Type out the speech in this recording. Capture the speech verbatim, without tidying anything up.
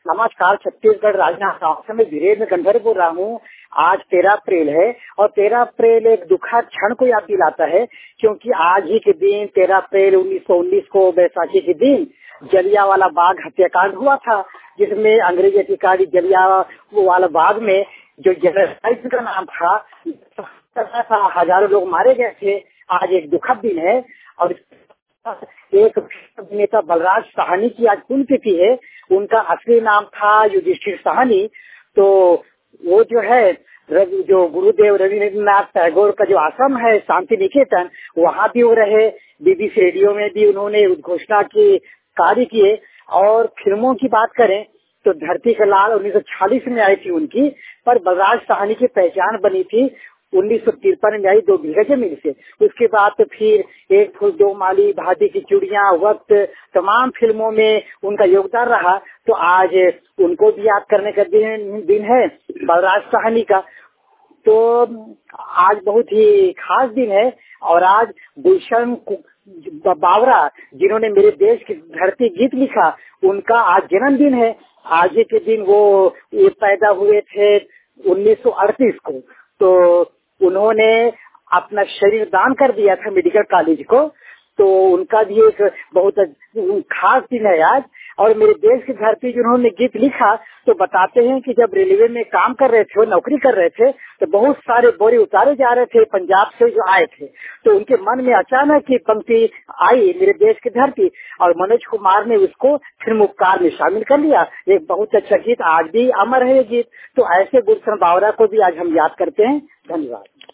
नमस्कार, छत्तीसगढ़ राजनांदगांव से मैं वीरेंद्र गंधर बोल रहा हूँ। आज तेरह अप्रैल है और तेरह अप्रैल एक दुखद क्षण को याद दिलाता है, क्योंकि आज ही के दिन तेरह अप्रैल उन्नीस सौ उन्नीस को बैसाखी के दिन जलियांवाला बाग हत्याकांड हुआ था, जिसमें अंग्रेजी अधिकारी जलियांवाला बाग में जो जेनोसाइड का नाम था, था हजारों लोग मारे गए थे। आज एक दुखद दिन है और एक अभिनेता बलराज साहनी की आज पुण्यतिथि है। उनका असली नाम था युधिष्ठिर साहनी। तो वो जो है जो गुरुदेव रविन्द्रनाथ टैगोर का जो आश्रम है शांति निकेतन, वहाँ भी वो रहे। बीबीसी रेडियो में भी उन्होंने उद्घोषणा की कार्य किए। और फिल्मों की बात करें तो धरती का लाल उन्नीस सौ छियालीस में आई थी उनकी, पर बलराज साहनी की पहचान बनी थी उन्नीस सौ तिरपन में आई दो बीघा जमीन से। उसके बाद तो फिर एक फूल दो माली, भाटी की चूड़ियां, वक्त, तमाम फिल्मों में उनका योगदान रहा। तो आज उनको भी याद करने का दिन दिन है बलराज साहनी का। तो आज बहुत ही खास दिन है। और आज गुलशन बावरा, जिन्होंने मेरे देश की धरती गीत लिखा, उनका आज जन्मदिन है। आज के दिन वो ये पैदा हुए थे उन्नीस सौ अड़तीस को। तो उन्होंने अपना शरीर दान कर दिया था मेडिकल कॉलेज को। तो उनका भी एक बहुत खास दिन है आज। और मेरे देश की धरती जिन्होंने गीत लिखा, तो बताते हैं कि जब रेलवे में काम कर रहे थे, नौकरी कर रहे थे, तो बहुत सारे बोरे उतारे जा रहे थे पंजाब से जो आए थे। तो उनके मन में अचानक ही पंक्ति आई मेरे देश की धरती, और मनोज कुमार ने उसको फिल्म उपकार में शामिल कर लिया। एक बहुत अच्छा गीत, आज भी अमर है ये गीत। तो ऐसे गुलशन बावरा को भी आज हम याद करते हैं। धन्यवाद।